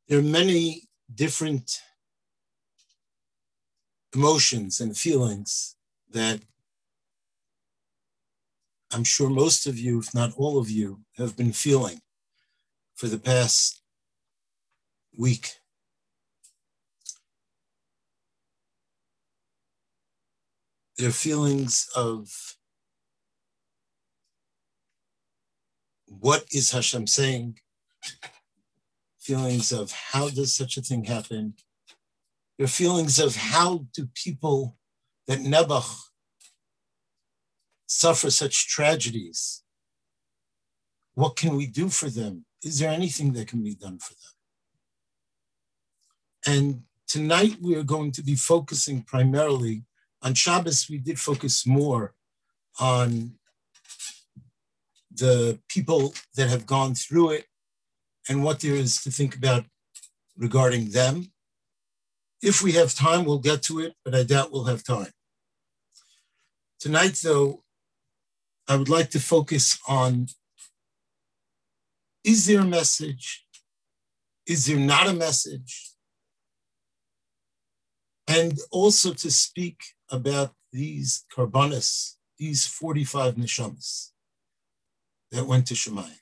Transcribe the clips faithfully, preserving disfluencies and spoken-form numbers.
There are many different emotions and feelings that I'm sure most of you, if not all of you, have been feeling for the past week. There are feelings of what is Hashem saying, feelings of how does such a thing happen. There are feelings of how do people that Nebuch suffer such tragedies. What can we do for them? Is there anything that can be done for them? And tonight we are going to be focusing primarily on Shabbos. We did focus more on the people that have gone through it and what there is to think about regarding them. If we have time, we'll get to it, but I doubt we'll have time. Tonight, though, I would like to focus on, is there a message? Is there not a message? And also to speak about these karbanos, these forty-five neshamas that went to Shemayim.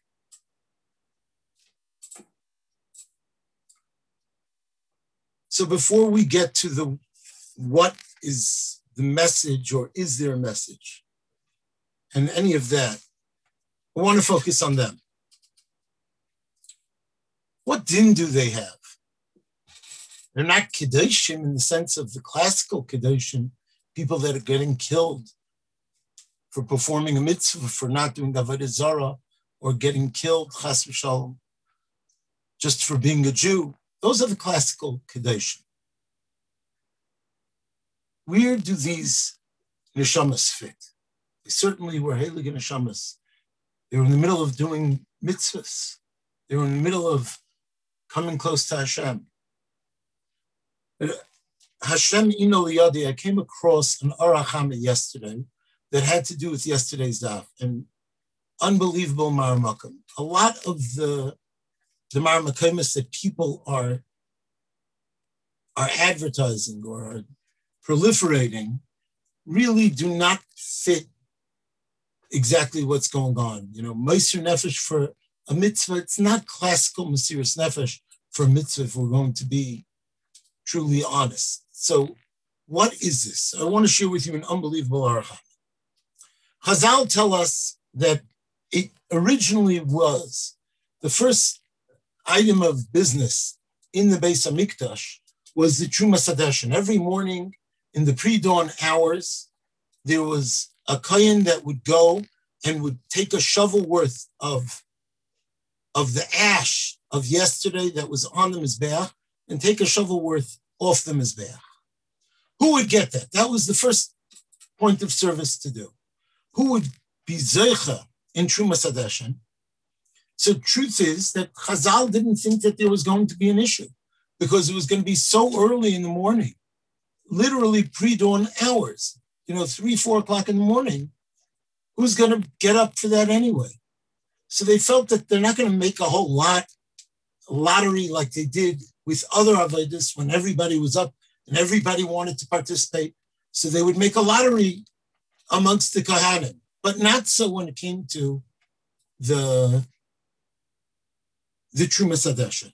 So before we get to the what is the message or is there a message and any of that, I want to focus on them. What din do they have? They're not kedoshim in the sense of the classical kedoshim, people that are getting killed for performing a mitzvah, for not doing avodah zarah, or getting killed, chas v'shalom, just for being a Jew. Those are the classical kedoshim. Where do these neshamas fit? They certainly were heilig neshamas. They were in the middle of doing mitzvahs. They were in the middle of coming close to Hashem. Hashem ino liyadi, I came across an arachama yesterday that had to do with yesterday's daf, and unbelievable maramakim. A lot of the the maramakimis that people are are advertising or are proliferating really do not fit exactly what's going on. You know, Meiser Nefesh for a mitzvah, it's not classical Mesiras Nefesh for a mitzvah if we're going to be truly honest. So what is this? I want to share with you an unbelievable aracham. Chazal tell us that it originally was the first item of business in the Beis HaMikdash was the Trumas Hadeshen. Every morning in the pre-dawn hours, there was a kohen that would go and would take a shovel worth of, of the ash of yesterday that was on the Mizbeach and take a shovel worth off the Mizbeach. Who would get that? That was the first point of service to do. Who would be Zeicha in Trumas Hadeshen? So truth is that Chazal didn't think that there was going to be an issue because it was going to be so early in the morning, literally pre-dawn hours, you know, three, four o'clock in the morning. Who's going to get up for that anyway? So they felt that they're not going to make a whole lot, a lottery like they did with other avodas when everybody was up and everybody wanted to participate. So they would make a lottery amongst the Kohanim, but not so when it came to the, the Trumas Hadeshen.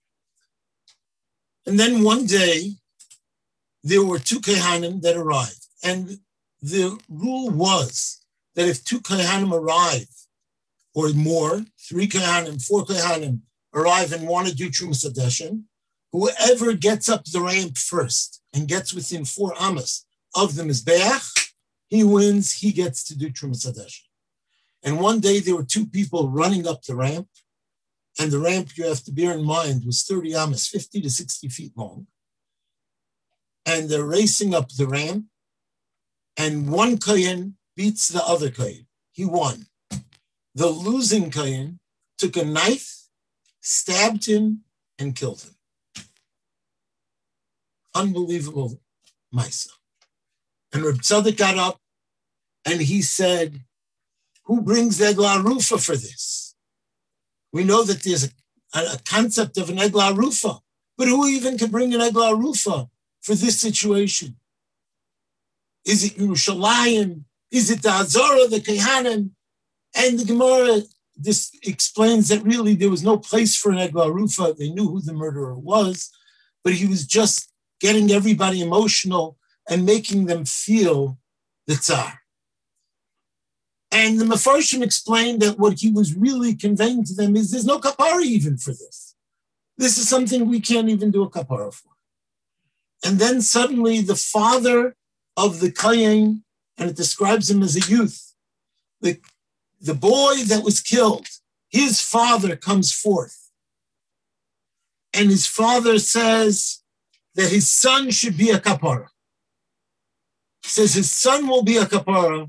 And then one day, there were two Kohanim that arrived. And the rule was that if two Kohanim arrive, or more, three Kohanim, four Kohanim arrive and want to do Trumas Hadeshen, whoever gets up the ramp first and gets within four amas of the Mizbeach, he wins, he gets to do Trumas Hadeshen. And one day there were two people running up the ramp, and the ramp, you have to bear in mind, was thirty amas, fifty to sixty feet long. And they're racing up the ramp, and one kohen beats the other kohen. He won. The losing kohen took a knife, stabbed him, and killed him. Unbelievable Maisa. And Reb Tzadok got up and he said, who brings the Eglah Rufa for this? We know that there's a, a, a concept of an Eglah Rufa. But who even can bring an Eglah Rufa for this situation? Is it Yerushalayim? Is it the Azara, the Kehanim? And the Gemara this explains that really there was no place for an Eglah Rufa. They knew who the murderer was, but he was just getting everybody emotional and making them feel the Tsar. And the Mefarshim explained that what he was really conveying to them is there's no kapara even for this. This is something we can't even do a kapara for. And then suddenly the father of the Kayin, and it describes him as a youth, the, the boy that was killed, his father comes forth. And his father says that his son should be a kapara. He says his son will be a kapara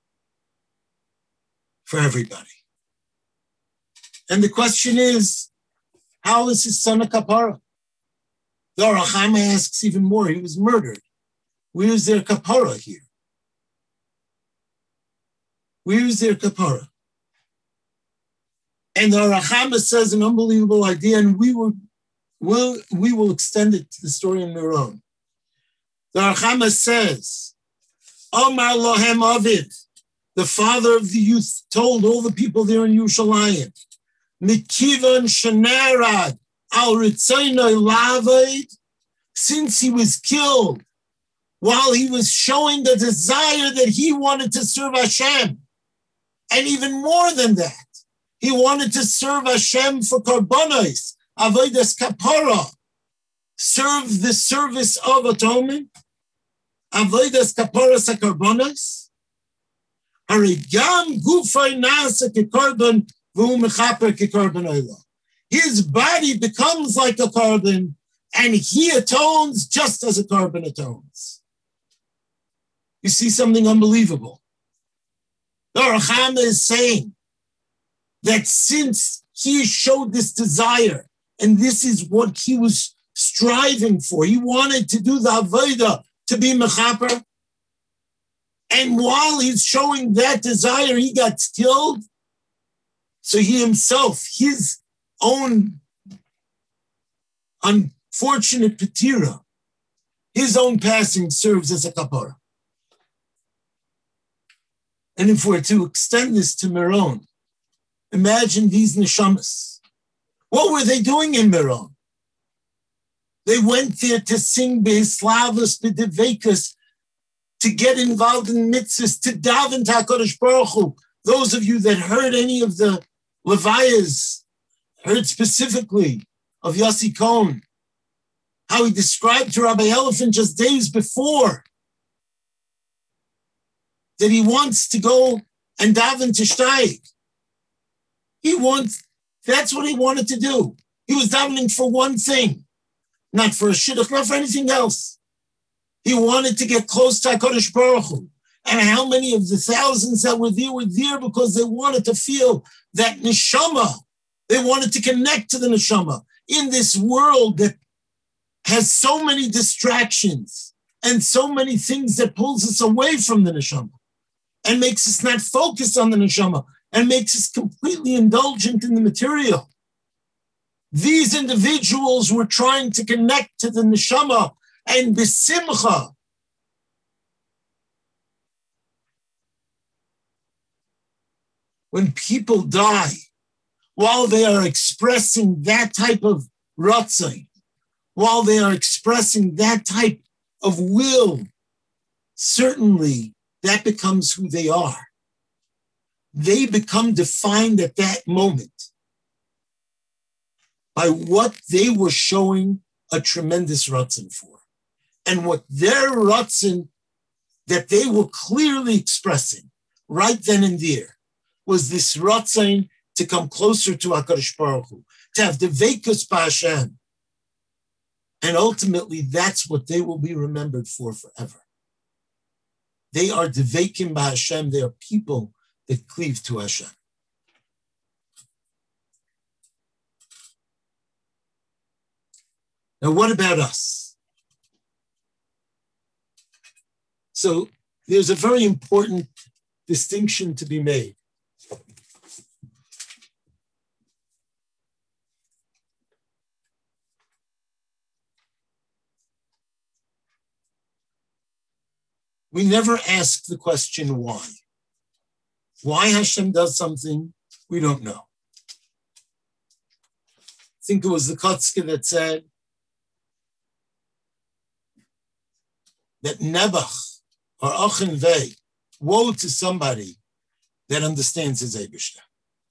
for everybody. And the question is, how is his son a kapara? The Or HaChaim asks even more. He was murdered. Where is their kapara here? Where is their kapara? And the Or HaChaim says an unbelievable idea, and we will, will, we will extend it to the story in Meron. The Or HaChaim says, Omar Lohem Aviv, the father of the youth, told all the people there in Yerushalayim, Mikivan Shanarad al Ritzaynoi Lavaid, since he was killed while he was showing the desire that he wanted to serve Hashem. And even more than that, he wanted to serve Hashem for Karbonos, Avodas Kapara, serve the service of atonement, Avodas Kapara Sakarbonos, Harigam Gufay Nasa Kekarban, Vu Mechaper Kekarban Oila. His body becomes like a carbon, and he atones just as a carbon atones. You see something unbelievable. The Or HaChaim is saying that since he showed this desire, and this is what he was striving for, he wanted to do the avodah to be mechaper, and while he's showing that desire, he got killed. So he himself, his own unfortunate patira, his own passing serves as a kapara. And if we're to extend this to Meron, imagine these neshamas. What were they doing in Meron? They went there to sing Be'eslavus, Be'devekas, to get involved in mitzvahs, to daven to HaKadosh Baruch Hu. Those of you that heard any of the Levayas, heard specifically of Yossi Cohen, how he described to Rabbi Elephant just days before that he wants to go and daven to Shtayik. He wants, that's what he wanted to do. He was davening for one thing, not for a shidduch, not for anything else. He wanted to get close to HaKadosh Baruch Hu. And how many of the thousands that were there were there because they wanted to feel that neshama. They wanted to connect to the neshama in this world that has so many distractions and so many things that pulls us away from the neshama and makes us not focus on the neshama and makes us completely indulgent in the material. These individuals were trying to connect to the neshama and besimcha. When people die, while they are expressing that type of ratzon, while they are expressing that type of will, certainly that becomes who they are. They become defined at that moment by what they were showing a tremendous ratzon for. And what their ratzon that they were clearly expressing right then and there was this ratzon to come closer to HaKadosh Baruch Hu, to have the veikus b'Hashem. And ultimately, that's what they will be remembered for forever. They are deveikim b'Hashem. They are people that cleave to Hashem. Now, what about us? So there's a very important distinction to be made. we never ask the question why. Why Hashem does something, we don't know. I think it was the Kotzke that said that Nebuch or Achin Vei, woe to somebody that understands his Eibishter.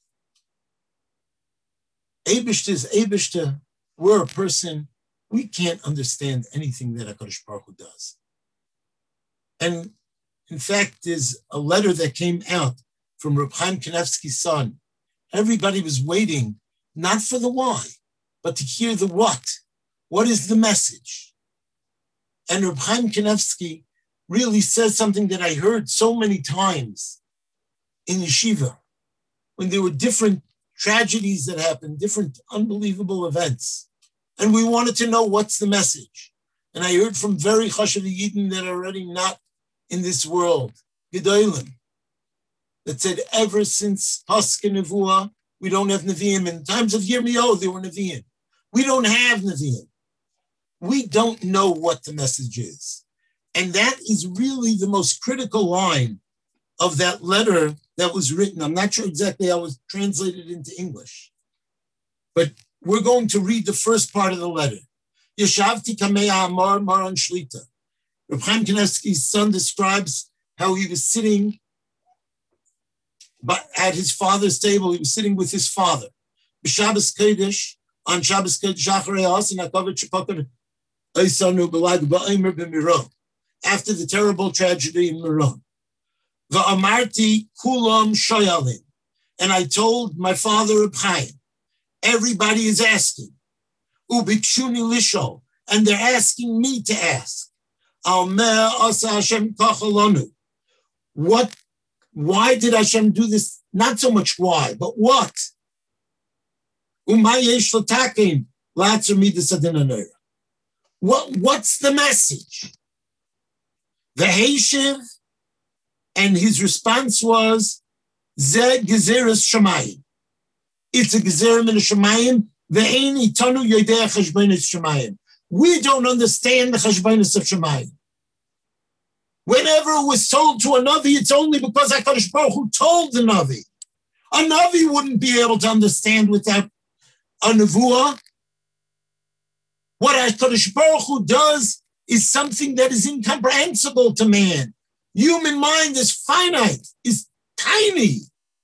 Eibishter is Eibishter. We're a person, we can't understand anything that HaKadosh Baruch Hu does. And in fact, there's a letter that came out from Reb Chaim Kanevsky's son. Everybody was waiting, not for the why, but to hear the what. What is the message? And Reb Chaim Kanevsky really says something that I heard so many times in yeshiva, when there were different tragedies that happened, different unbelievable events. And we wanted to know what's the message. And I heard from very Chashav Yidden that are already not in this world, Gedolim, that said ever since Pascha Nevuah, we don't have Nevi'im. In times of Yirmiyahu, there were Nevi'im. We don't have Nevi'im. We don't know what the message is. And that is really the most critical line of that letter that was written. I'm not sure exactly how it was translated into English, but we're going to read the first part of the letter. Yeshavti Kameya Amar Maran Shlita. Reb Chaim Kanevsky's son describes how he was sitting at his father's table. He was sitting with his father. B'Shabbos Kodesh, on Shabbos Kodesh, Acharei Hasan HaKavod Shepakad Eisanu B'Lag Ba'omer B'Miron, after the terrible tragedy in Miron. V'amarti kulam shoyalim, and I told my father Reb Chaim, everybody is asking, ubikshuni lishol, and they're asking me to ask. Almer asa Hashem kachalonu. What? Why did Hashem do this? Not so much why, but what? Umayesh l'takim latzer midas adin anera. What? What's the message? The Heishiv, and his response was, Zeh gezeres shamayim. It's a gezer min shamayim. Ve'ein itanu yodei cheshbonos shamayim. We don't understand the cheshbonos of shamayim. Whenever it was told to a Navi, it's only because HaKadosh Baruch Hu told the Navi. A Navi wouldn't be able to understand without a Nevuah. What HaKadosh Baruch Hu does is something that is incomprehensible to man. Human mind is finite, is tiny.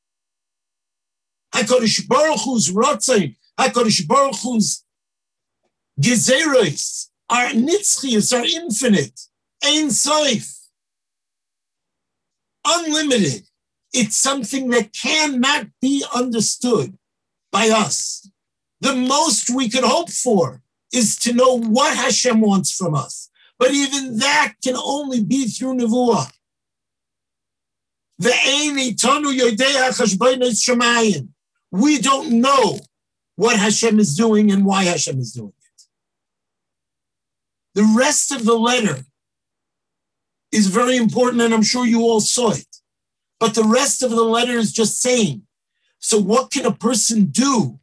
HaKadosh Baruch Hu's Ratzon, HaKadosh Baruch Hu's Gezeros are nitzchios, are infinite, ein soif, unlimited. It's something that cannot be understood by us. The most we could hope for is to know what Hashem wants from us. But even that can only be through Nevuah. We don't know what Hashem is doing and why Hashem is doing it. The rest of the letter is very important, and I'm sure you all saw it. But the rest of the letter is just saying, so what can a person do?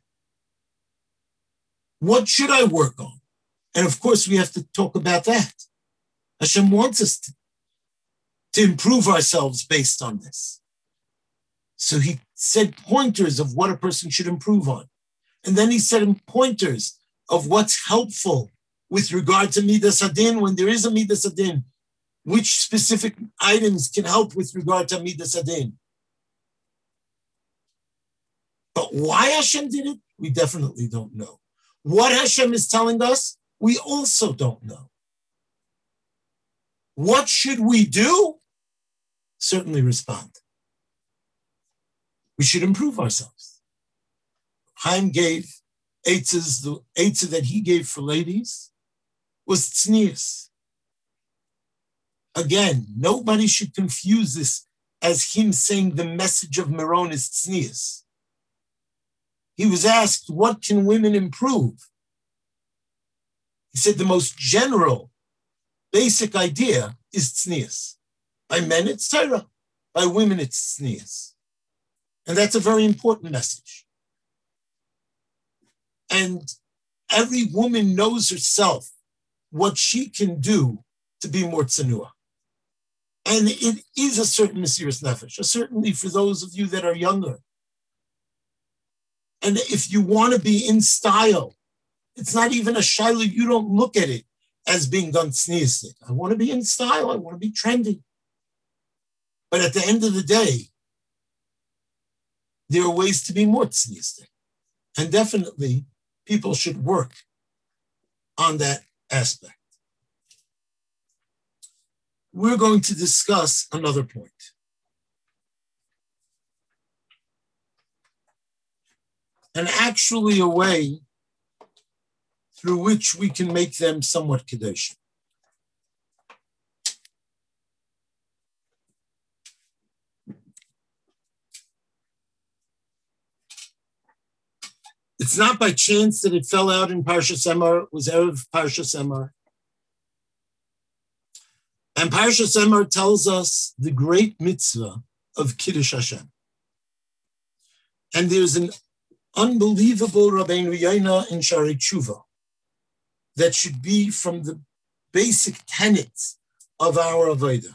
What should I work on? And of course, we have to talk about that. Hashem wants us to, to improve ourselves based on this. So he said pointers of what a person should improve on. And then he said pointers of what's helpful with regard to Midas Hadin, when there is a Midas Hadin, which specific items can help with regard to Midas Hadin. But why Hashem did it, we definitely don't know. What Hashem is telling us, we also don't know. What should we do? Certainly respond. We should improve ourselves. Chaim gave eitzes, the eitzah that he gave for ladies was tznius. Again, nobody should confuse this as him saying the message of Meron is tznius. He was asked, what can women improve? He said the most general, basic idea is tznius. By men, it's Torah. By women, it's tznius. And that's a very important message. And every woman knows herself what she can do to be more tzanuah. And it is a certain Mesiras Nefesh, certainly for those of you that are younger. And if you want to be in style, it's not even a shaila, you don't look at it as being done tzniistic. I want to be in style, I want to be trendy. But at the end of the day, there are ways to be more tzniistic. And definitely, people should work on that aspect. We're going to discuss another point. And actually a way through which we can make them somewhat Kedosh. It's not by chance that it fell out in Parshas Emor. It was Erev Parshas Emor. And Parshas Emor tells us the great mitzvah of Kiddush Hashem. And there's an unbelievable Rabbeinu Yoina in Shari Tshuva that should be from the basic tenets of our Avodah.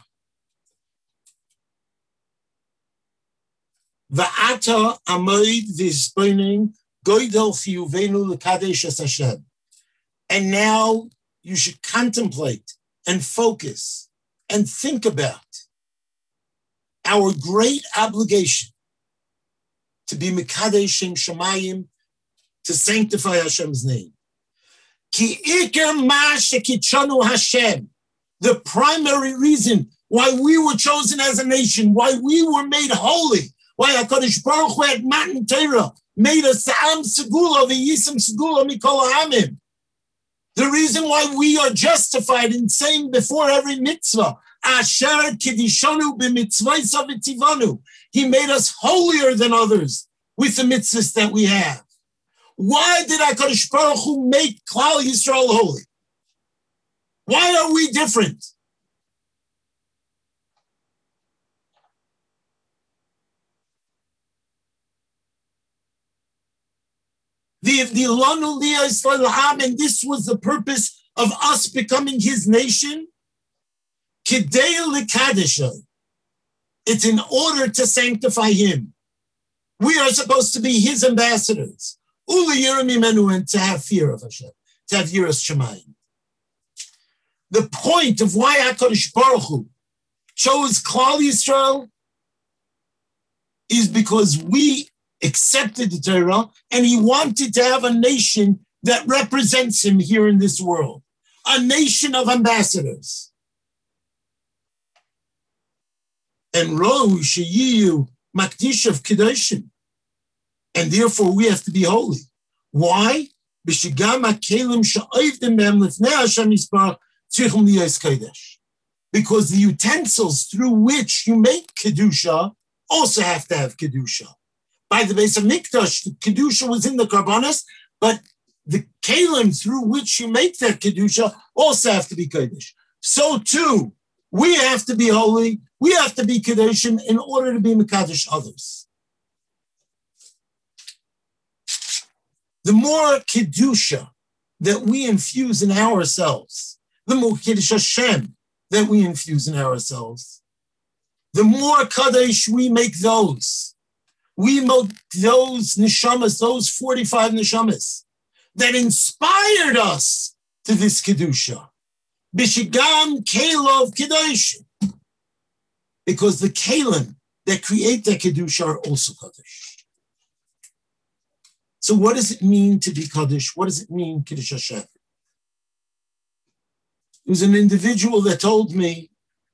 Va'ata amoid v'ispoining goydel chiyuvenu l'kadesh es Hashem. And now you should contemplate and focus and think about our great obligation to be Mekadesh Shemayim, to sanctify Hashem's name. Ki iker ma shekitzonu Hashem, the primary reason why we were chosen as a nation, why we were made holy, why HaKadosh Baruch Hu at Matan Torah made us Am Segula v'Yisem Segula Mikol Ha'amim. The reason why we are justified in saying before every mitzvah, Asher Kedishonu b'mitzvaysav v'tivanu, he made us holier than others with the mitzvahs that we have. Why did HaKadosh Baruch Hu make Klal Yisrael holy? Why are we different? The, the and this was the purpose of us becoming his nation. It's in order to sanctify him. We are supposed to be his ambassadors. And to have fear of Hashem, to have Yiras Shamayim. The point of why HaKadosh Baruch Hu chose Klal Yisrael is because we accepted the Torah, and he wanted to have a nation that represents him here in this world, a nation of ambassadors. And Ro Sheyiyu Makdish of Kedoshim, and therefore we have to be holy. Why? Because the utensils through which you make Kedusha also have to have Kedusha. By the base of Mikdash, the Kedusha was in the Karbanos, but the Kalim through which you make that Kedusha also have to be Kodesh. So too, we have to be holy, we have to be Kedoshim in order to be Mekadosh others. The more Kedusha that we infuse in ourselves, the more Kiddush Hashem that we infuse in ourselves, the more Kadosh we make those. We make those neshamas, those forty-five neshamas that inspired us to this Kedusha. Bishigam Kelov Kedosh. Because the Kalim that create that Kedusha are also Kadosh. So what does it mean to be Kadosh? What does it mean, Kiddush Hashem? It was an individual that told me,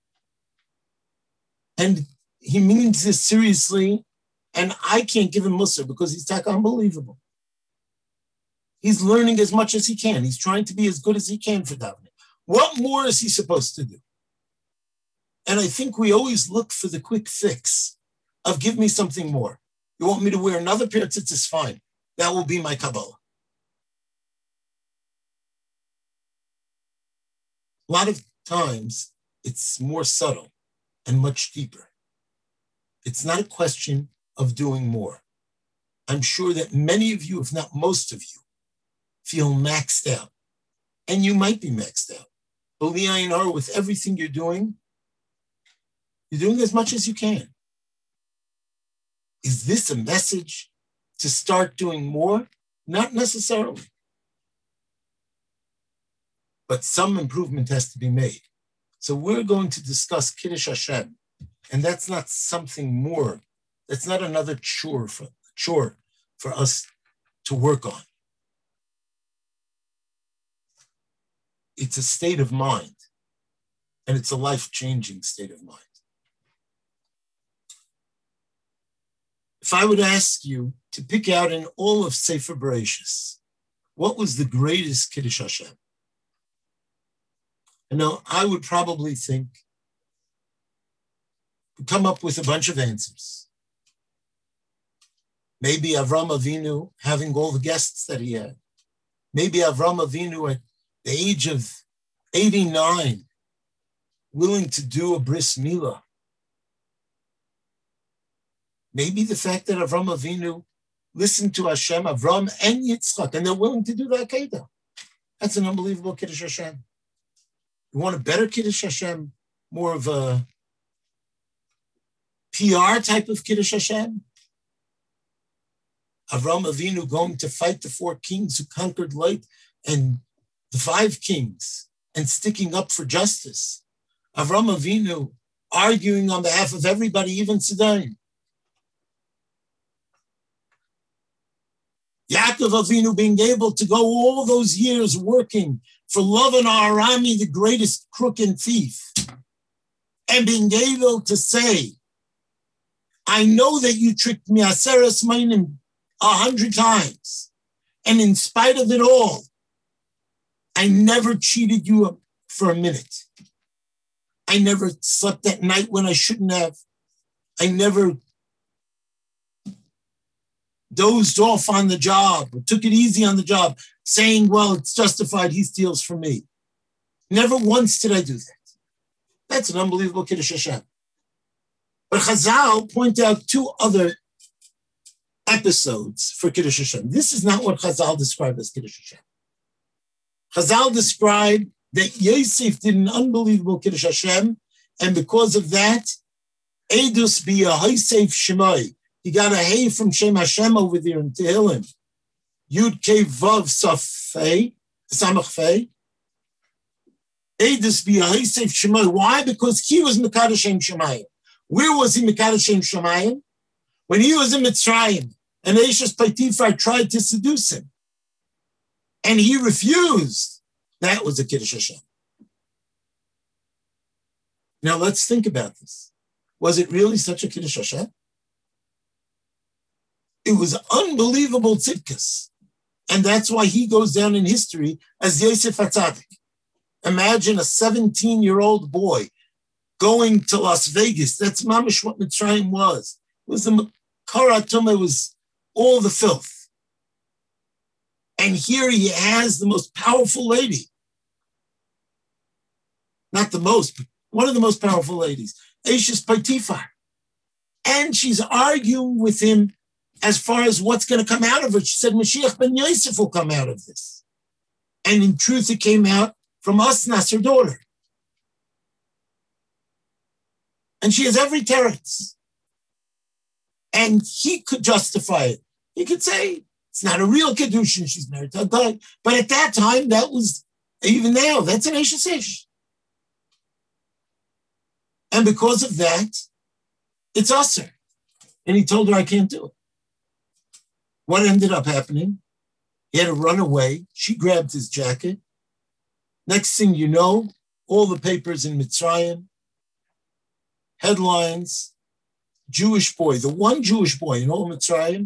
and he means this seriously, and I can't give him Musar because he's tak unbelievable. He's learning as much as he can. He's trying to be as good as he can for davening. What more is he supposed to do? And I think we always look for the quick fix of give me something more. You want me to wear another pair of tzitzis? Fine. That will be my Kabbalah. A lot of times it's more subtle and much deeper. It's not a question of doing more. I'm sure that many of you, if not most of you, feel maxed out. And you might be maxed out. But with everything you're doing, You're doing as much as you can. Is this a message to start doing more? Not necessarily. But some improvement has to be made. So we're going to discuss Kiddush Hashem, and that's not something more. That's not another chore for, chore for us to work on. It's a state of mind, and it's a life-changing state of mind. If I would ask you to pick out in all of Sefer Bereshis, what was the greatest Kiddush Hashem? You know, I would probably think, come up with a bunch of answers. Maybe Avram Avinu having all the guests that he had. Maybe Avram Avinu at the age of eighty-nine, willing to do a bris milah. Maybe the fact that Avram Avinu listened to Hashem, Avram and Yitzchak, and they're willing to do the Akedah. That's an unbelievable Kiddush Hashem. You want a better Kiddush Hashem? More of a P R type of Kiddush Hashem? Avram Avinu going to fight the four kings who conquered light and the five kings and sticking up for justice. Avram Avinu arguing on behalf of everybody, even Sidon. Yaakov Avinu being able to go all those years working for Lavan Arami, the greatest crook and thief, and being able to say, I know that you tricked me, Aseres Mainim, a hundred times, and in spite of it all, I never cheated you for a minute. I never slept at night when I shouldn't have. I never dozed off on the job or took it easy on the job, saying, well, it's justified, he steals from me. Never once did I do that. That's an unbelievable Kiddush Hashem. But Chazal point out two other episodes for Kiddush Hashem. This is not what Chazal described as Kiddush Hashem. Chazal described that Yosef did an unbelievable Kiddush Hashem, and because of that, Edus be a Yosef Shemai. He got a hay from Shem Hashem over there in Tehillim. Yud Kei Vav Safei, Samach Fei. Edus be a Yosef Shemai. Why? Because he was Mekadosh Shem Shemayim. Where was he Mekadosh Shem Shemayim? When he was in Mitzrayim, and Eishes Potiphar tried to seduce him, and he refused. That was a Kiddush Hashem. Now let's think about this. Was it really such a Kiddush Hashem? It was unbelievable tzidkus. And that's why he goes down in history as Yosef HaTzadik. Imagine a seventeen-year-old boy going to Las Vegas. That's mamish what Mitzrayim was. It was the Kara Tumah, was all the filth. And here he has the most powerful lady. Not the most, but one of the most powerful ladies, Eishes Potiphar. And she's arguing with him as far as what's going to come out of it. She said, Mashiach ben Yosef will come out of this. And in truth, it came out from Asnas, her daughter. And she has every teretz. And he could justify it. He could say, it's not a real Kedushin, she's married to a guy. But at that time, that was, even now, that's an Eishes Ish. And because of that, it's usher. And he told her, I can't do it. What ended up happening? He had to run away. She grabbed his jacket. Next thing you know, all the papers in Mitzrayim, headlines, Jewish boy, the one Jewish boy in all Mitzrayim,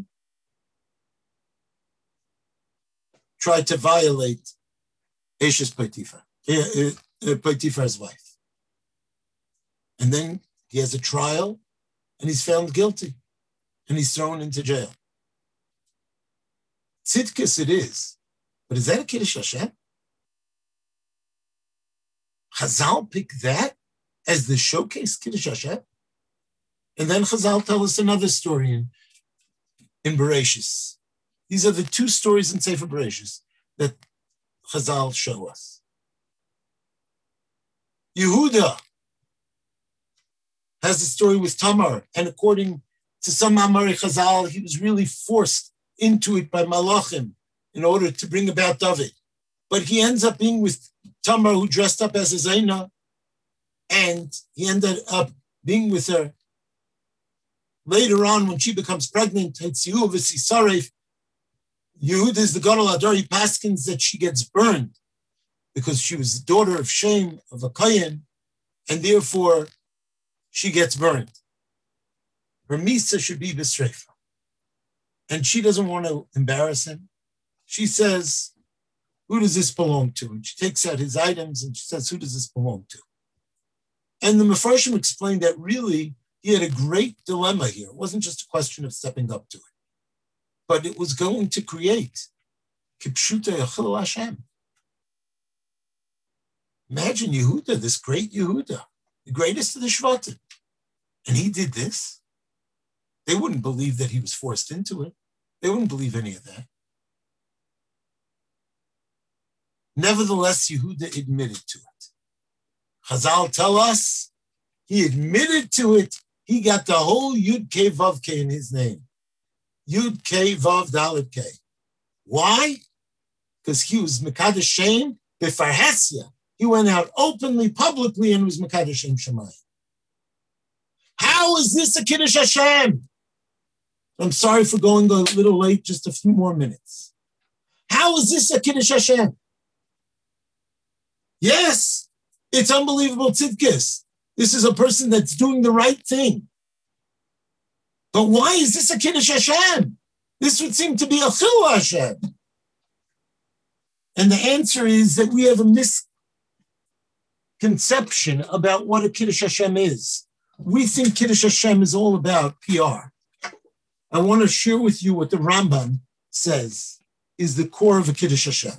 tried to violate Eishes Potiphar, uh, uh, Potiphar's wife. And then he has a trial, and he's found guilty, and he's thrown into jail. Tzidkus it is, but is that a Kiddush Hashem? Chazal picked that as the showcase Kiddush Hashem? And then Chazal tell us another story in, in Bereshis. These are the two stories in Sefer Bereshis that Chazal show us. Yehuda has the story with Tamar, and according to some Amari Chazal, he was really forced into it by Malachim in order to bring about David. But he ends up being with Tamar, who dressed up as a Zaina, and he ended up being with her. Later on, when she becomes pregnant, Yehuda is the Gadol Ador, he paskins that she gets burned because she was the daughter of Shem, of a Kayin, and therefore she gets burned. Her Misa should be B'Sreifa. And she doesn't want to embarrass him. She says, who does this belong to? And she takes out his items and she says, who does this belong to? And the Mefarshim explained that really he had a great dilemma here. It wasn't just a question of stepping up to it, but it was going to create Kipshuta Yachil Hashem. Imagine Yehuda, this great Yehuda, the greatest of the Shvatim. And he did this. They wouldn't believe that he was forced into it. They wouldn't believe any of that. Nevertheless, Yehuda admitted to it. Chazal tell us he admitted to it. He got the whole Yud Kei Vav Kei in his name. Yud Kei Vav Dalet Kei. Why? Because he was Mekadesh Shem B'Farhesia. He went out openly, publicly, and was Mekadesh Shem Shemayim. How is this a Kiddush Hashem? I'm sorry for going a little late, just a few more minutes. How is this a Kiddush Hashem? Yes, it's unbelievable tzidkis. This is a person that's doing the right thing. But why is this a Kiddush Hashem? This would seem to be a Chil Hashem. And the answer is that we have a misconception about what a Kiddush Hashem is. We think Kiddush Hashem is all about P R. I want to share with you what the Rambam says is the core of a Kiddush Hashem.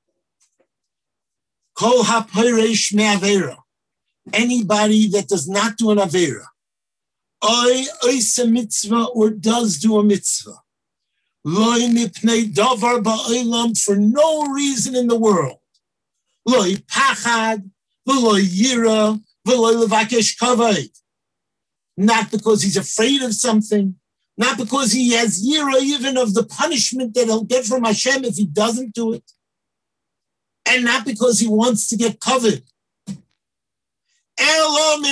Kol ha-peiresh me'avera. Anybody that does not do an avera, oy ois a mitzvah or does do a mitzvah, loy mipnei davar ba'olam, for no reason in the world, loy pachad, v'loy yira, v'loy levakesh kavod, not because he's afraid of something, not because he has yira even of the punishment that he'll get from Hashem if he doesn't do it, and not because he wants to get covered. Only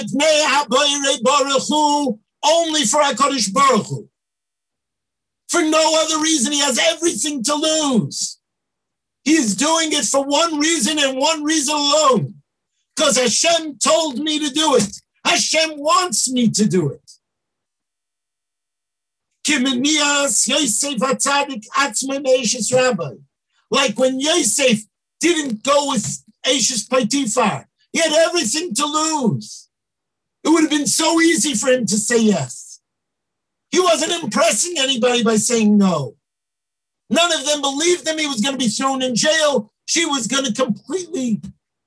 for HaKadosh Baruch Hu. For no other reason. He has everything to lose. He's doing it for one reason and one reason alone. Because Hashem told me to do it. Hashem wants me to do it. Like when Yosef didn't go with Ashes Potiphar. He had everything to lose. It would have been so easy for him to say yes. He wasn't impressing anybody by saying no. None of them believed him. He was going to be thrown in jail. She was going to completely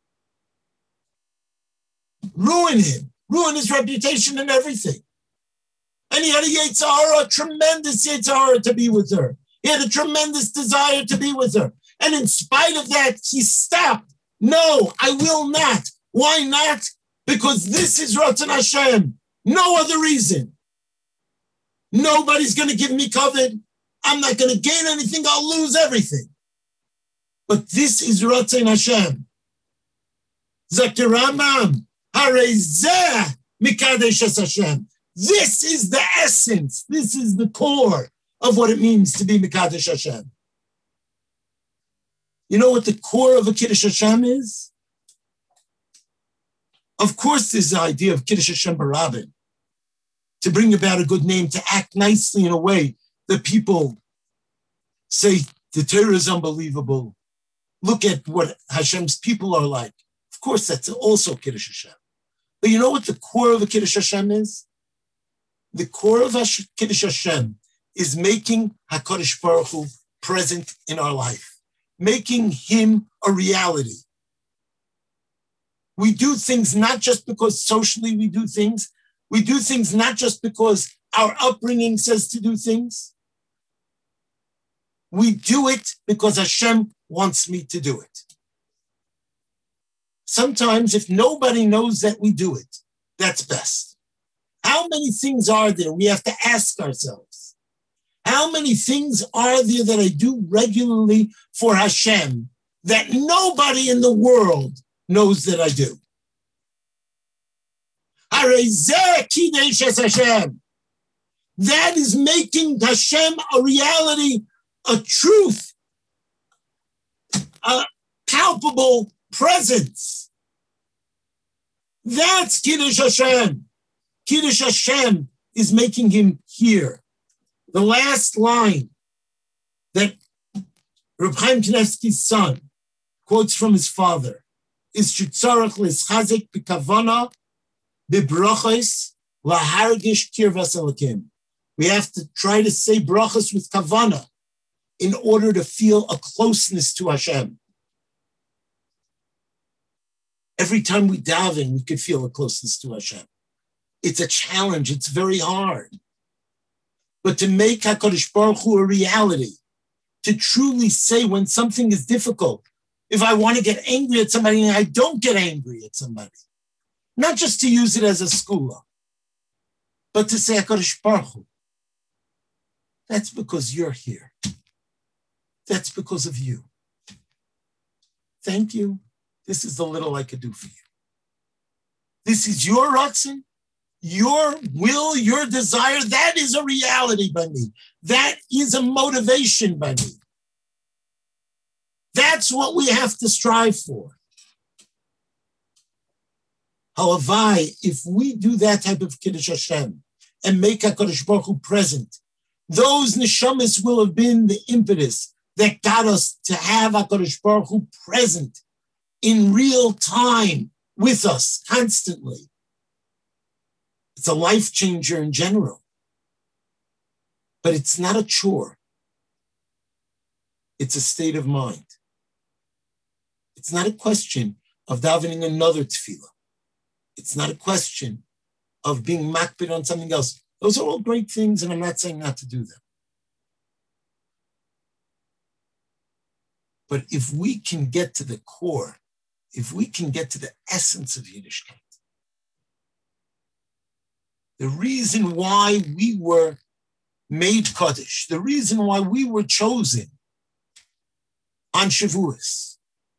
ruin him, ruin his reputation and everything. And he had a Yetzer Hara, a tremendous Yetzer Hara to be with her. He had a tremendous desire to be with her. And in spite of that, he stopped. No, I will not. Why not? Because this is Ratzon Hashem. No other reason. Nobody's going to give me covet. I'm not going to gain anything. I'll lose everything. But this is Ratzon Hashem. Zakir Rambam, Harei zeh mikadesh es Hashem. This is the essence. This is the core of what it means to be Mikadesh Hashem. You know what the core of a Kiddush Hashem is? Of course, there's the idea of Kiddush Hashem Barabin, to bring about a good name, to act nicely in a way that people say the Torah is unbelievable. Look at what Hashem's people are like. Of course, that's also Kiddush Hashem. But you know what the core of a Kiddush Hashem is? The core of Hash- Kiddush Hashem is making HaKadosh Baruch Hu present in our life, making him a reality. We do things not just because socially we do things. We do things not just because our upbringing says to do things. We do it because Hashem wants me to do it. Sometimes if nobody knows that we do it, that's best. How many things are there? We have to ask ourselves. How many things are there that I do regularly for Hashem that nobody in the world knows that I do? That is making Hashem a reality, a truth, a palpable presence. That's Kiddush Hashem. Kiddush Hashem is making him here. The last line that Reb Chaim Kanievsky's son quotes from his father is Shitzarach l'schazik b'kavana b'brachos lahargish kirvas elokim. We have to try to say brachos with kavana in order to feel a closeness to Hashem. Every time we daven, we could feel a closeness to Hashem. It's a challenge. It's very hard. But to make HaKadosh Baruch Hu a reality, to truly say when something is difficult, if I want to get angry at somebody, I don't get angry at somebody. Not just to use it as a skula, but to say HaKadosh Baruch Hu, that's because you're here. That's because of you. Thank you. This is the little I could do for you. This is your ratzon, your will, your desire. That is a reality by me. That is a motivation by me. That's what we have to strive for. However, if we do that type of Kiddush Hashem and make HaKadosh Baruch Hu present, those neshamas will have been the impetus that got us to have HaKadosh Baruch Hu present in real time with us constantly. It's a life changer in general. But it's not a chore. It's a state of mind. It's not a question of davening another tefillah. It's not a question of being makbid on something else. Those are all great things, and I'm not saying not to do them. But if we can get to the core, if we can get to the essence of Yiddishkeit, the reason why we were made Kaddish, the reason why we were chosen on Shavuos,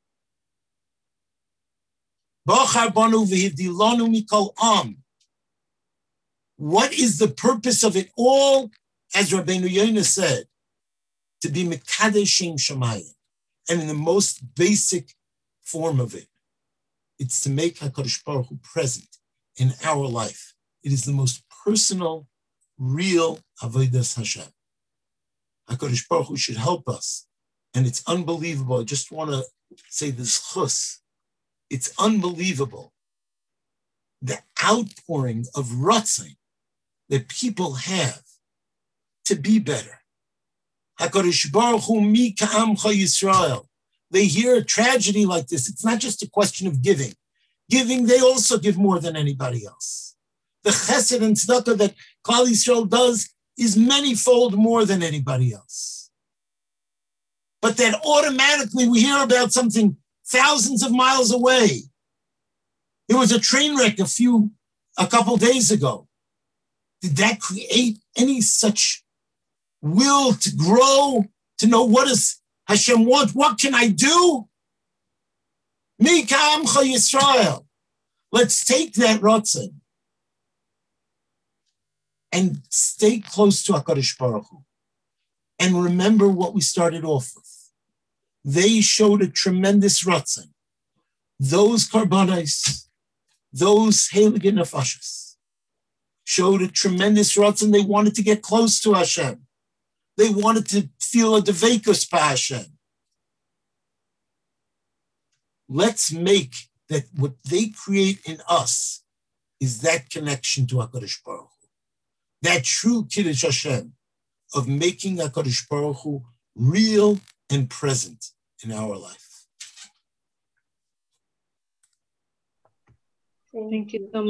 Bachar banu v'hivdilanu mikol am. What is the purpose of it all? As Rabbeinu Yonah said, to be Mekadeshim Shamayim. And in the most basic form of it, it's to make HaKadosh Baruch Hu present in our life. It is the most personal, real Avodas Hashem. HaKadosh Baruch Hu should help us. And it's unbelievable. I just want to say this chus. It's unbelievable. The outpouring of ratzon that people have to be better. HaKadosh Baruch Hu mi ka'amcha Yisrael. They hear a tragedy like this. It's not just a question of giving. Giving, they also give more than anybody else. The chesed and tzedakah that Klal Yisrael does is many-fold more than anybody else. But then automatically we hear about something thousands of miles away. There was a train wreck a few, a couple days ago. Did that create any such will to grow, to know what does Hashem want? What can I do? Mi ka'amcha Yisrael. Let's take that ratzon and stay close to HaKadosh Baruch Hu. And remember what we started off with. They showed a tremendous ratzon. Those karbanos, those heilige nefashos, showed a tremendous ratzon. They wanted to get close to Hashem. They wanted to feel a deveikus by Hashem. Let's make that what they create in us is that connection to HaKadosh Baruch Hu. That true Kiddush Hashem of making HaKadosh Baruch Hu real and present in our life. Thank you so much.